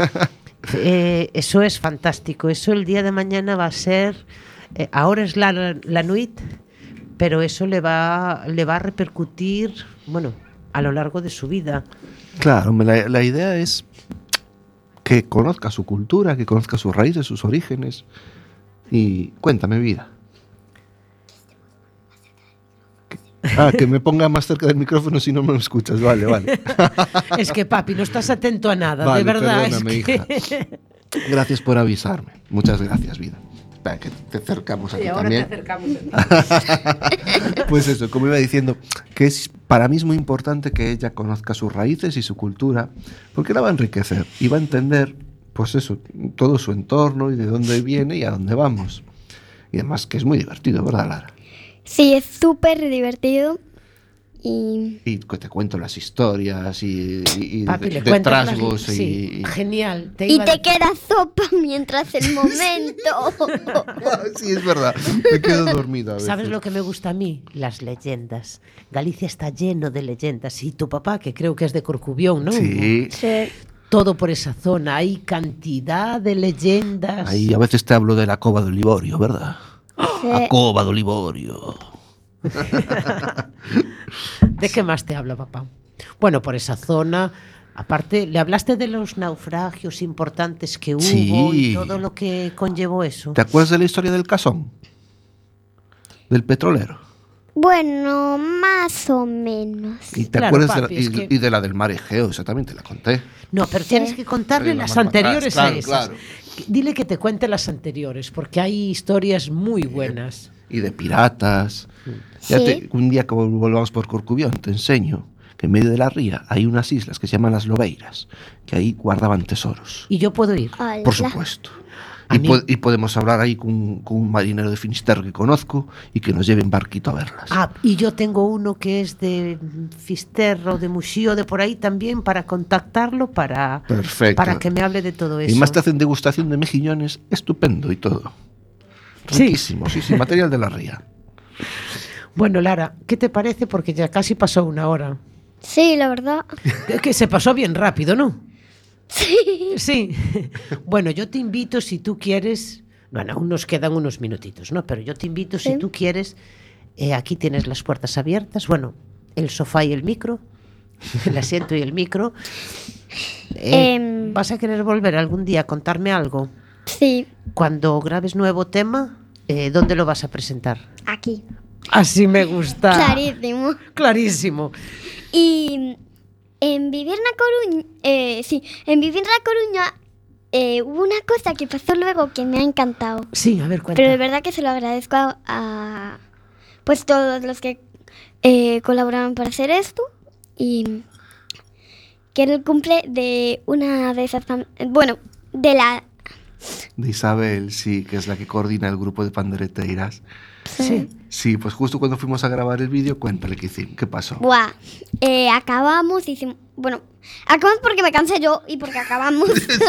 Eso es fantástico. Eso el día de mañana va a ser... ahora es la nuit, pero eso le va a repercutir, bueno, a lo largo de su vida. Claro, la idea es que conozca su cultura, que conozca sus raíces, sus orígenes. Y cuéntame, vida. Que me ponga más cerca del micrófono si no me lo escuchas. Vale. Es que, papi, no estás atento a nada, vale, de verdad. Perdóname, hija. Gracias por avisarme. Muchas gracias, vida. Espera, que te acercamos aquí ahora también. te acercamos a ti. Pues eso, como iba diciendo, que para mí es muy importante que ella conozca sus raíces y su cultura, porque la va a enriquecer y va a entender, pues eso, todo su entorno y de dónde viene y a dónde vamos. Y además que es muy divertido, ¿verdad, Lara? Sí, es súper divertido. Y que te cuento las historias y Papi, de le cuentas trasgos sí, genial. Y te queda sopa mientras el momento. Sí, es verdad. Me quedo dormida a veces. ¿Sabes lo que me gusta a mí? Las leyendas. Galicia está lleno de leyendas. Y tu papá, que creo que es de Corcubión, ¿no? Sí. Sí. Todo por esa zona. Hay cantidad de leyendas. Ahí a veces te hablo de la cova de Liborio, ¿verdad? Sí. La cova de Liborio. ¿De qué más te habla, papá? Bueno, por esa zona. Aparte, ¿le hablaste de los naufragios importantes que hubo Sí. y todo lo que conllevó eso? ¿Te acuerdas de la historia del Casón? Del petrolero. Bueno, más o menos. ¿Y te Claro, acuerdas papi, de, es que- y de la del mar Egeo? Esa también te la conté. No, pero tienes que contarle Sí, las más para anteriores atrás, a esas. claro. Dile que te cuente las anteriores, porque hay historias muy buenas. Y de piratas. Sí. Un día que volvamos por Corcubión te enseño que en medio de la ría hay unas islas que se llaman las Lobeiras, que ahí guardaban tesoros. Y yo puedo ir. Hola. Por supuesto. A mí- Y podemos hablar ahí con un marinero de Finisterre que conozco y que nos lleve en barquito a verlas. Ah, y yo tengo uno que es de Fisterra o de Muxío, de por ahí también, para contactarlo, para que me hable de todo eso. Y más te hacen degustación de mejillones, estupendo y todo. Sí. Riquísimo, sí, material de la ría. Bueno, Lara, ¿qué te parece? Porque ya casi pasó 1 hora. Sí, la verdad. Que se pasó bien rápido, ¿no? Sí. Sí. Bueno, yo te invito si tú quieres. Bueno, aún nos quedan unos minutitos, ¿no? Pero yo te invito si Sí. tú quieres. Aquí tienes las puertas abiertas. Bueno, el sofá y el micro. El asiento y el micro. ¿Vas a querer volver algún día a contarme algo? Sí, Cuando grabes nuevo tema, ¿dónde lo vas a presentar? aquí. Así me gusta. Clarísimo. Clarísimo. Y en vivir en La Coruña, en vivir en La Coruña hubo una cosa que pasó luego que me ha encantado. Sí, a ver, cuenta. Pero de verdad que se lo agradezco a pues todos los que colaboraron para hacer esto. Y que era el cumple de una de esas de la De Isabel, sí, que es la que coordina el grupo de pandereteiras. Sí. Sí, pues justo cuando fuimos a grabar el vídeo, cuéntale qué hicimos, qué pasó. Buah, acabamos, acabamos porque me cansé yo y porque acabamos.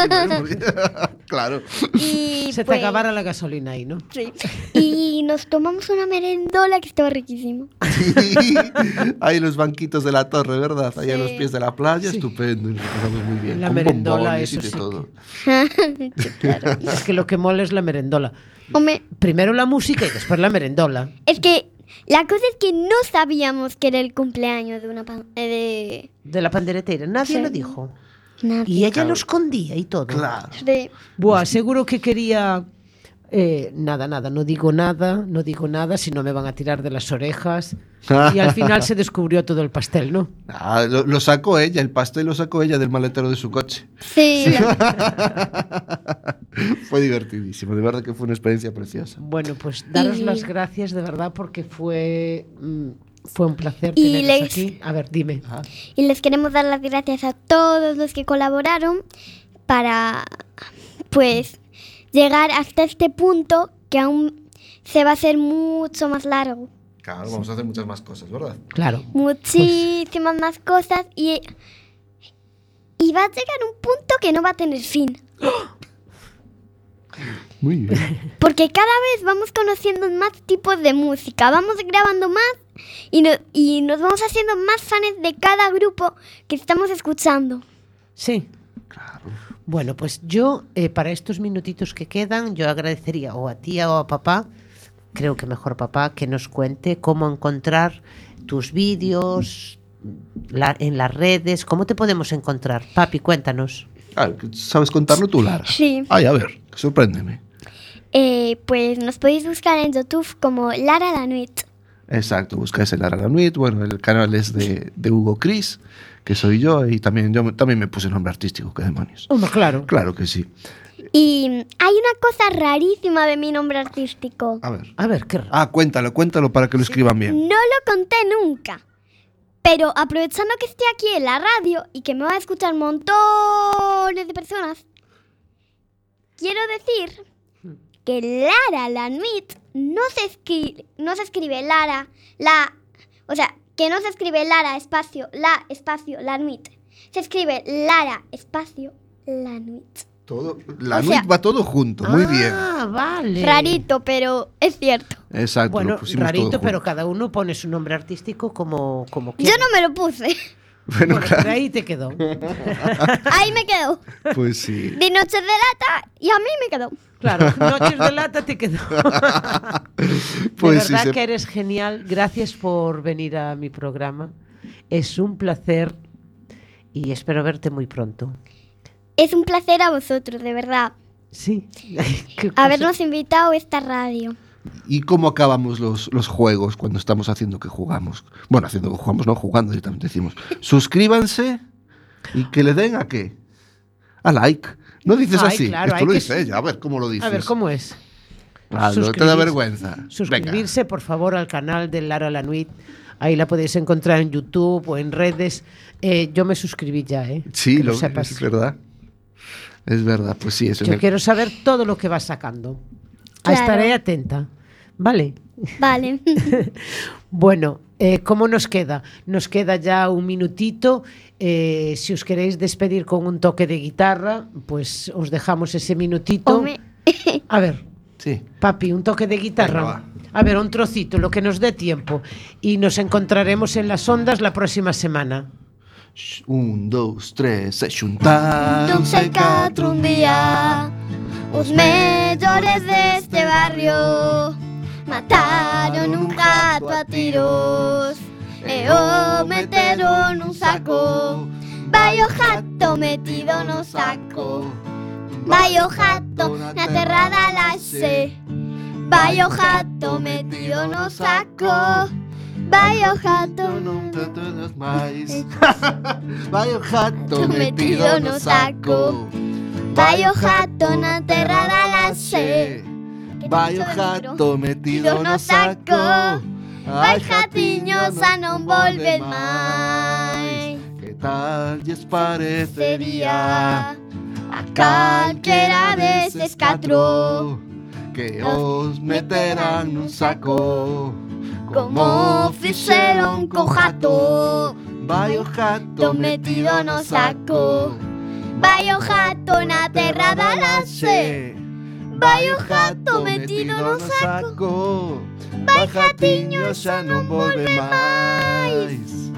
Claro. Y Se te pues, acabara la gasolina ahí, ¿no? sí. Y nos tomamos una merendola que estaba riquísima. Ahí los banquitos de la torre, ¿verdad? Ahí a Sí. los pies de la playa, Sí. estupendo. Y nos pasamos muy bien. La con merendola, bombones y eso de sí todo. Es que lo que mola es la merendola. Hombre, Primero la música y después la merendola. es que la cosa es que no sabíamos que era el cumpleaños de una de De la panderetera. Nadie Sí. lo dijo. nadie. Y ella Claro. lo escondía y todo. Claro. De- Buah, seguro que quería... nada, no digo nada, si no me van a tirar de las orejas. Y al final se descubrió todo el pastel, ¿no? Ah, lo sacó ella, el pastel lo sacó ella del maletero de su coche. Sí, Fue divertidísimo, de verdad que fue una experiencia preciosa. Bueno, pues daros Y- las gracias de verdad porque fue Fue un placer Y tenerlos les- aquí. A ver, dime. Y les queremos dar las gracias a todos los que colaboraron para, pues, llegar hasta este punto que aún se va a hacer mucho más largo. Claro, vamos a hacer muchas más cosas, ¿verdad? Claro. Muchísimas más cosas y va a llegar un punto que no va a tener fin. Muy bien. Porque cada vez vamos conociendo más tipos de música, vamos grabando más y nos vamos haciendo más fans de cada grupo que estamos escuchando. Sí. Claro. Bueno, pues yo, para estos minutitos que quedan, yo agradecería o a tía o a papá, creo que mejor papá, que nos cuente cómo encontrar tus vídeos en las redes. ¿Cómo te podemos encontrar? Papi, cuéntanos. ¿Sabes contarlo tú, Lara? Sí. Ay, a ver, sorpréndeme. Pues nos podéis buscar en YouTube como Lara la Nuit. Exacto, buscáis el Lara la Nuit. Bueno, el canal es de Hugo Cris, que soy yo, y también me puse nombre artístico, qué demonios. Hombre, claro. Claro que sí. Y hay una cosa rarísima de mi nombre artístico. A ver, qué raro. Cuéntalo para que lo escriban bien. No lo conté nunca. Pero aprovechando que estoy aquí en la radio y que me van a escuchar montones de personas, quiero decir que Lara la Nuit no se escribe Lara, o sea, que no se escribe Lara espacio la Nuit. Se escribe Lara espacio la Nuit. La Nuit va todo junto, muy bien. Ah, vale. Rarito, pero es cierto. Exacto, Bueno, lo pusimos todo rarito, junto. pero cada uno pone su nombre artístico como Yo quiere. no me lo puse. Bueno, Bueno, claro, pero ahí te quedó. Ahí me quedó. pues sí. De Noches de Lata y a mí me quedó. Claro, Noches de Lata te quedó. Pues de sí, verdad que eres genial. Gracias por venir a mi programa. Es un placer y espero verte muy pronto. Es un placer a vosotros, de verdad, Sí. Qué cosa. habernos invitado a esta radio. ¿Y cómo acabamos los juegos cuando estamos haciendo que jugamos? Bueno, haciendo que jugamos, no jugando, directamente decimos. Suscríbanse y que le den a qué. A like. No dices Ay, así. claro, Esto hay lo que dice ella. A ver, ¿cómo lo dices? A ver, ¿cómo es? Ah, no te da vergüenza. Suscribirse, por favor, al canal de Lara la Nuit. Ahí la podéis encontrar en YouTube o en redes. Yo me suscribí ya, ¿eh? Sí, Que lo sepas. es verdad. Es verdad, pues sí. Eso Yo quiero saber todo lo que vas sacando. Claro. Estaré atenta. ¿Vale? Vale. Bueno, ¿cómo nos queda? Nos queda ya un minutito. Si os queréis despedir con un toque de guitarra, pues os dejamos ese minutito. Home. A ver, Sí. papi, un toque de guitarra. Venga, va. A ver, un trocito, lo que nos dé tiempo. Y nos encontraremos en las ondas la próxima semana. 1, 2, 3, se xuntaron Non sei catro un día os mellores deste barrio mataron un gato a tiros e o meteron nun saco. Vai o gato metido no saco, vai o gato na terra da laxe, vai o gato metido no saco, vai o gato máis. Vai o gato metido no saco. vai o gato na terra da laxe. Vai o gato metido no saco. Vai gatiño, xa non volves máis. Que tal lles Sería parecería a calquera deses catro que os meteran nun saco como fixeron co gato. Vai o gato metido no saco, vai o gato na terra da laxe, vai o gato metido no saco, vai gatiño, xa non volve máis.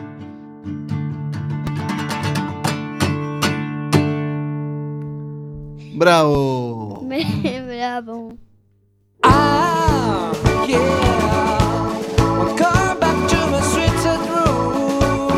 Bravo. Bravo. I